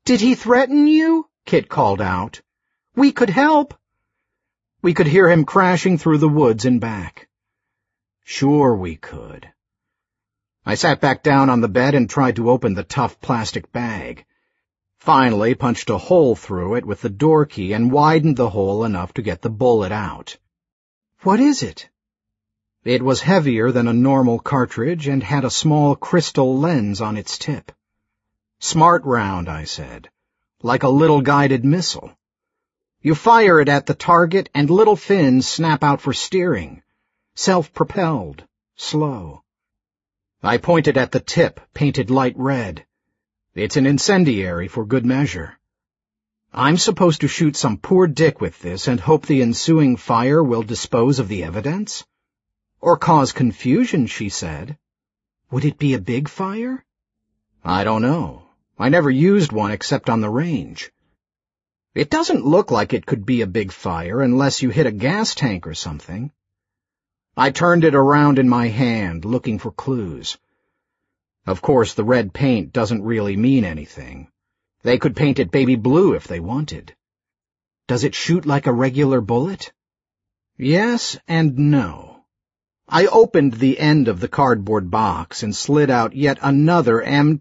"Did he threaten you?" Kit called out. "We could help." We could hear him crashing through the woods and back. Sure we could. I sat back down on the bed and tried to open the tough plastic bag. Finally punched a hole through it with the door key and widened the hole enough to get the bullet out. "What is it?" It was heavier than a normal cartridge and had a small crystal lens on its tip. "Smart round," I said, "like a little guided missile. You fire it at the target and little fins snap out for steering. Self-propelled, slow." I pointed at the tip, painted light red. "It's an incendiary for good measure. I'm supposed to shoot some poor dick with this and hope the ensuing fire will dispose of the evidence? Or cause confusion," she said. "Would it be a big fire?" "I don't know. I never used one except on the range. It doesn't look like it could be a big fire unless you hit a gas tank or something." I turned it around in my hand, looking for clues. Of course, the red paint doesn't really mean anything. They could paint it baby blue if they wanted. "Does it shoot like a regular bullet?" Yes and no. I opened the end of the cardboard box and slid out yet another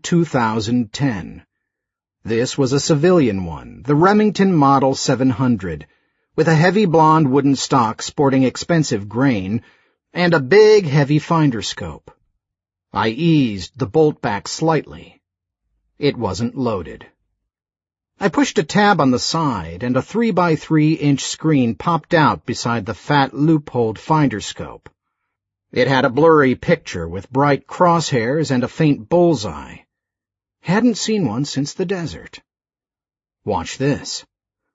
M2010. This was a civilian one, the Remington Model 700, with a heavy blonde wooden stock sporting expensive grain, and a big, heavy finder scope. I eased the bolt back slightly. It wasn't loaded. I pushed a tab on the side, and a 3x3-inch screen popped out beside the fat loopholed finder scope. It had a blurry picture with bright crosshairs and a faint bullseye. Hadn't seen one since the desert. "Watch this."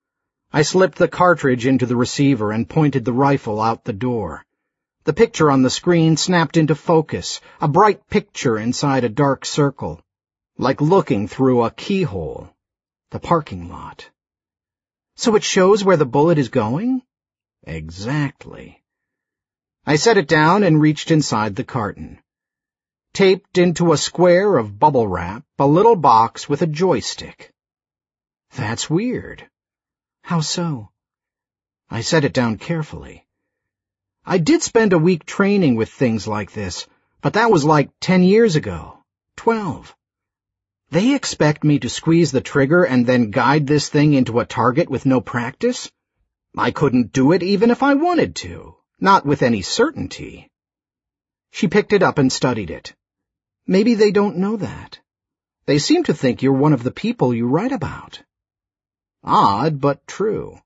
I slipped the cartridge into the receiver and pointed the rifle out the door. The picture on the screen snapped into focus, a bright picture inside a dark circle, like looking through a keyhole. The parking lot. "So it shows where the bullet is going?" "Exactly." I set it down and reached inside the carton. Taped into a square of bubble wrap, a little box with a joystick. "That's weird." "How so?" I set it down carefully. I did spend a week training with things like this, but that was like 10 years ago, 12. They expect me to squeeze the trigger and then guide this thing into a target with no practice? I couldn't do it even if I wanted to, not with any certainty. She picked it up and studied it. "Maybe they don't know that. They seem to think you're one of the people you write about." Odd, but true.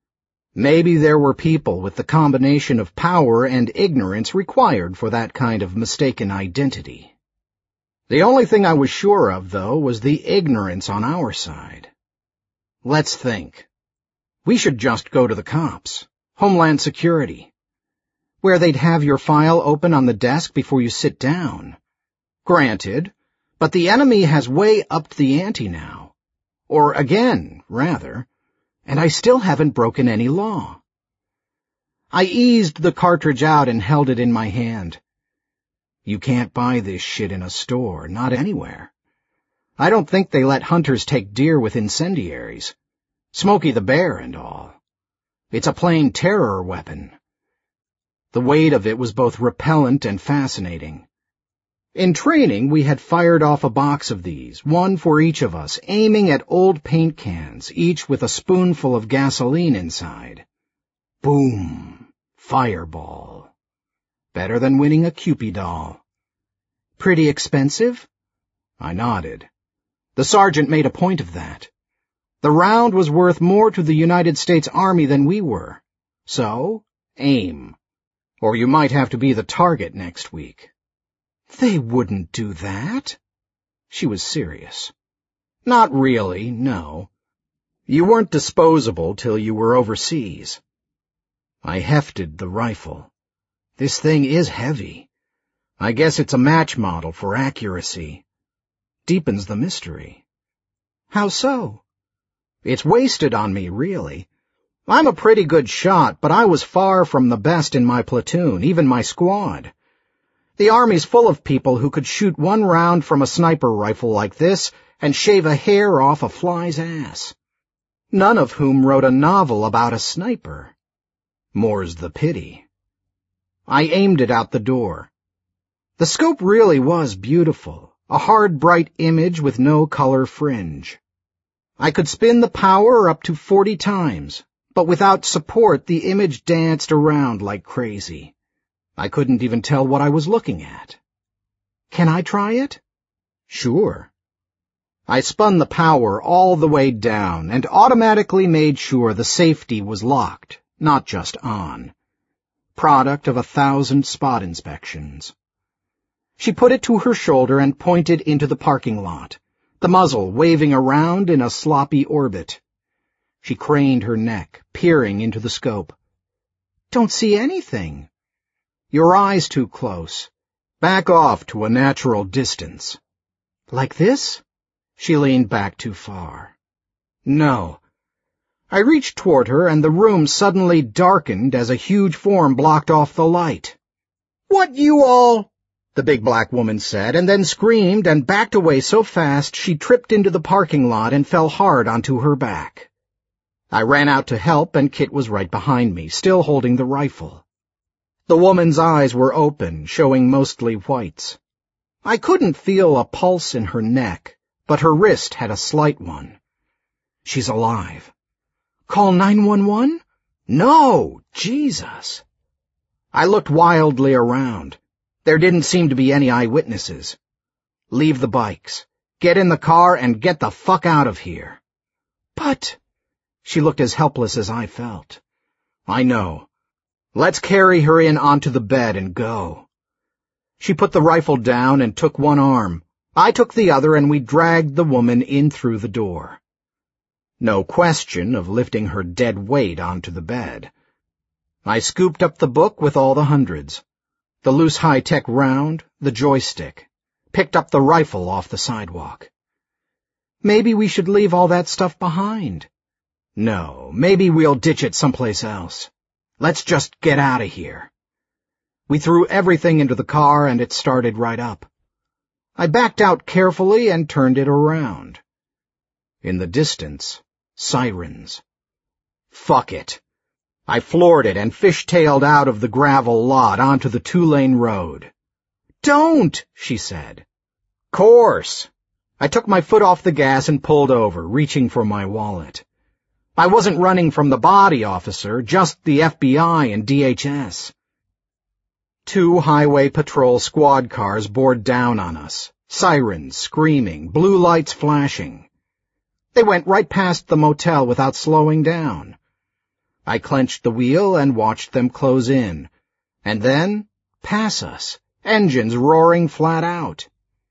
Maybe there were people with the combination of power and ignorance required for that kind of mistaken identity. The only thing I was sure of, though, was the ignorance on our side. Let's think. We should just go to the cops, Homeland Security, where they'd have your file open on the desk before you sit down. Granted, but the enemy has way upped the ante now. Or again, rather. And I still haven't broken any law. I eased the cartridge out and held it in my hand. You can't buy this shit in a store, not anywhere. I don't think they let hunters take deer with incendiaries. Smokey the Bear and all. It's a plain terror weapon. The weight of it was both repellent and fascinating. In training, we had fired off a box of these, one for each of us, aiming at old paint cans, each with a spoonful of gasoline inside. Boom! Fireball. Better than winning a Cupid doll. "Pretty expensive?" I nodded. The sergeant made a point of that. The round was worth more to the United States Army than we were. So, aim. Or you might have to be the target next week. "They wouldn't do that." She was serious. "Not really, no. You weren't disposable till you were overseas." I hefted the rifle. This thing is heavy. I guess it's a match model for accuracy. Deepens the mystery. "How so?" "It's wasted on me, really. I'm a pretty good shot, but I was far from the best in my platoon, even my squad. The Army's full of people who could shoot one round from a sniper rifle like this and shave a hair off a fly's ass. None of whom wrote a novel about a sniper. More's the pity. I aimed it out the door. The scope really was beautiful, a hard, bright image with no color fringe. I could spin the power up to 40 times, but without support the image danced around like crazy. I couldn't even tell what I was looking at. Can I try it? Sure. I spun the power all the way down and automatically made sure the safety was locked, not just on. Product of 1,000 spot inspections. She put it to her shoulder and pointed into the parking lot, the muzzle waving around in a sloppy orbit. She craned her neck, peering into the scope. Don't see anything. Your eye's too close. Back off to a natural distance. Like this? She leaned back too far. No. I reached toward her, and the room suddenly darkened as a huge form blocked off the light. What you all... the big black woman said, and then screamed and backed away so fast she tripped into the parking lot and fell hard onto her back. I ran out to help, and Kit was right behind me, still holding the rifle. The woman's eyes were open, showing mostly whites. I couldn't feel a pulse in her neck, but her wrist had a slight one. She's alive. Call 911? No! Jesus! I looked wildly around. There didn't seem to be any eyewitnesses. Leave the bikes. Get in the car and get the fuck out of here. But... She looked as helpless as I felt. I know. Let's carry her in onto the bed and go. She put the rifle down and took one arm. I took the other, and we dragged the woman in through the door. No question of lifting her dead weight onto the bed. I scooped up the book with all the hundreds. The loose high-tech round, the joystick. Picked up the rifle off the sidewalk. Maybe we should leave all that stuff behind. No, maybe we'll ditch it someplace else. Let's just get out of here. We threw everything into the car, and it started right up. I backed out carefully and turned it around. In the distance, sirens. Fuck it. I floored it and fishtailed out of the gravel lot onto the 2-lane road. Don't, she said. Course. I took my foot off the gas and pulled over, reaching for my wallet. I wasn't running from the body officer, just the FBI and DHS. 2 highway patrol squad cars bore down on us, sirens screaming, blue lights flashing. They went right past the motel without slowing down. I clenched the wheel and watched them close in, and then pass us, engines roaring flat out.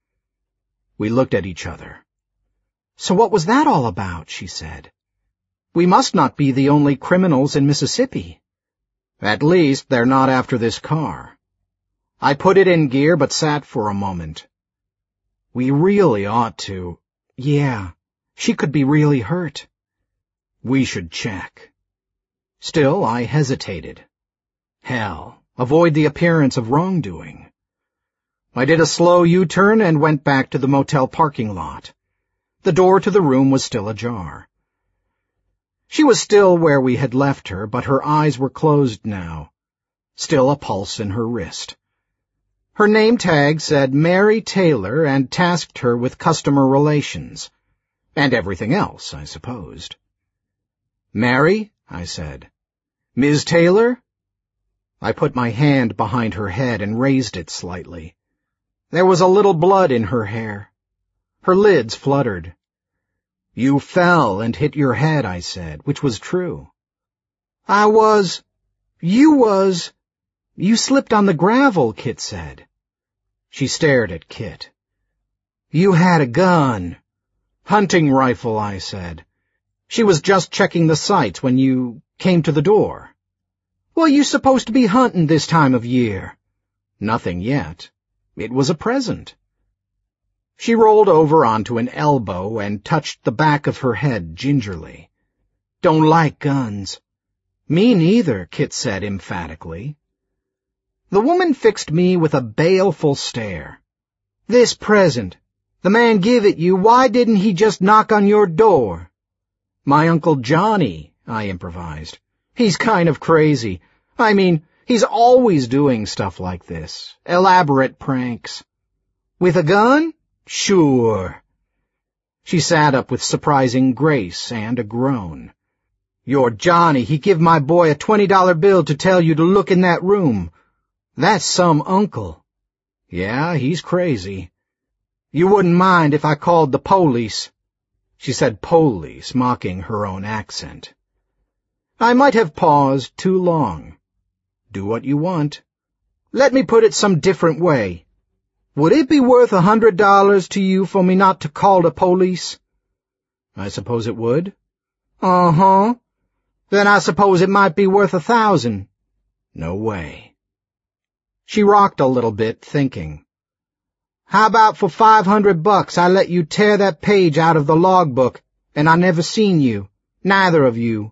We looked at each other. So what was that all about? She said. We must not be the only criminals in Mississippi. At least they're not after this car. I put it in gear but sat for a moment. We really ought to. Yeah, she could be really hurt. We should check. Still, I hesitated. Hell, avoid the appearance of wrongdoing. I did a slow U-turn and went back to the motel parking lot. The door to the room was still ajar. She was still where we had left her, but her eyes were closed now. Still a pulse in her wrist. Her name tag said Mary Taylor and tasked her with customer relations. And everything else, I supposed. Mary, I said. Ms. Taylor? I put my hand behind her head and raised it slightly. There was a little blood in her hair. Her lids fluttered. You fell and hit your head, I said, which was true. You slipped on the gravel, Kit said. She stared at Kit. You had a gun. Hunting rifle, I said. She was just checking the sights when you came to the door. Well, you supposed to be hunting this time of year. Nothing yet. It was a present. She rolled over onto an elbow and touched the back of her head gingerly. Don't like guns. Me neither, Kit said emphatically. The woman fixed me with a baleful stare. This present. The man give it you, why didn't he just knock on your door? My Uncle Johnny, I improvised. He's kind of crazy. I mean, he's always doing stuff like this. Elaborate pranks. With a gun? Sure. She sat up with surprising grace and a groan. Your Johnny, he give my boy a $20 bill to tell you to look in that room. That's some uncle. Yeah, he's crazy. You wouldn't mind if I called the police. She said police, mocking her own accent. I might have paused too long. Do what you want. Let me put it some different way. Would it be worth $100 to you for me not to call the police? I suppose it would. Uh-huh. Then I suppose it might be worth 1,000. No way. She rocked a little bit, thinking. How about for $500 I let you tear that page out of the logbook, and I never seen you, neither of you?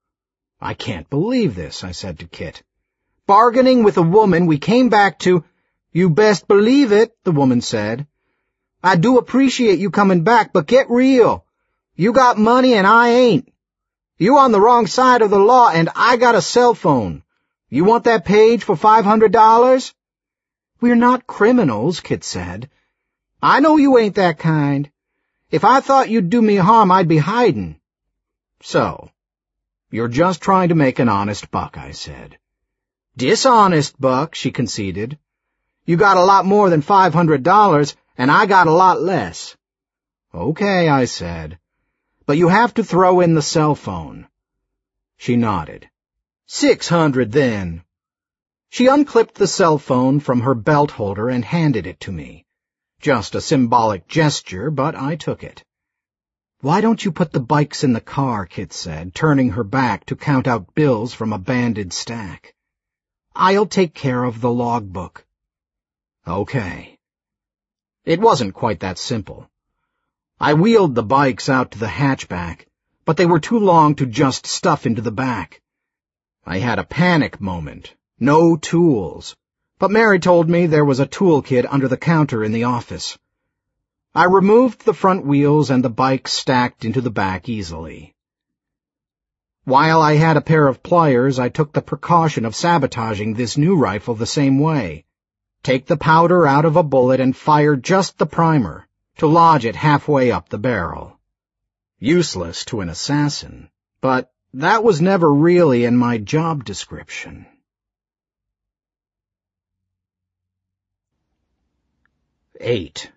I can't believe this, I said to Kit. Bargaining with a woman we came back to. You best believe it, the woman said. I do appreciate you coming back, but get real. You got money and I ain't. You on the wrong side of the law and I got a cell phone. You want that page for $500? We're not criminals, Kit said. I know you ain't that kind. If I thought you'd do me harm, I'd be hiding. So, you're just trying to make an honest buck, I said. Dishonest buck, she conceded. You got a lot more than $500, and I got a lot less. Okay, I said. But you have to throw in the cell phone. She nodded. 600 then. She unclipped the cell phone from her belt holder and handed it to me. Just a symbolic gesture, but I took it. Why don't you put the bikes in the car, Kit said, turning her back to count out bills from a banded stack. I'll take care of the logbook. Okay. It wasn't quite that simple. I wheeled the bikes out to the hatchback, but they were too long to just stuff into the back. I had a panic moment. No tools. But Mary told me there was a toolkit under the counter in the office. I removed the front wheels and the bike stacked into the back easily. While I had a pair of pliers, I took the precaution of sabotaging this new rifle the same way. Take the powder out of a bullet and fire just the primer, to lodge it halfway up the barrel. Useless to an assassin, but that was never really in my job description. 8.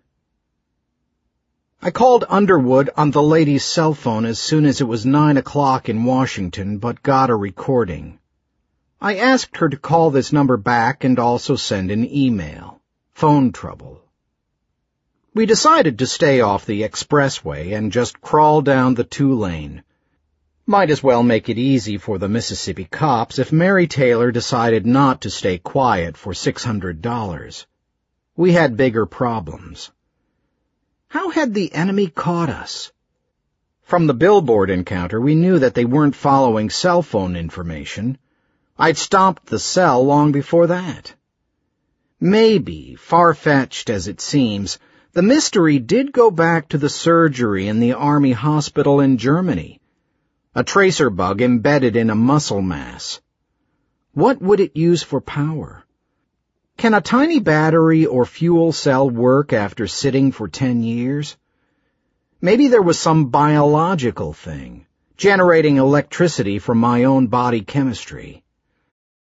I called Underwood on the lady's cell phone as soon as it was 9 o'clock in Washington, but got a recording. I asked her to call this number back and also send an email. Phone trouble. We decided to stay off the expressway and just crawl down the 2-lane. Might as well make it easy for the Mississippi cops if Mary Taylor decided not to stay quiet for $600. We had bigger problems. How had the enemy caught us? From the billboard encounter, we knew that they weren't following cell phone information. I'd stomped the cell long before that. Maybe, far-fetched as it seems, the mystery did go back to the surgery in the Army hospital in Germany. A tracer bug embedded in a muscle mass. What would it use for power? Can a tiny battery or fuel cell work after sitting for 10 years? Maybe there was some biological thing, generating electricity from my own body chemistry.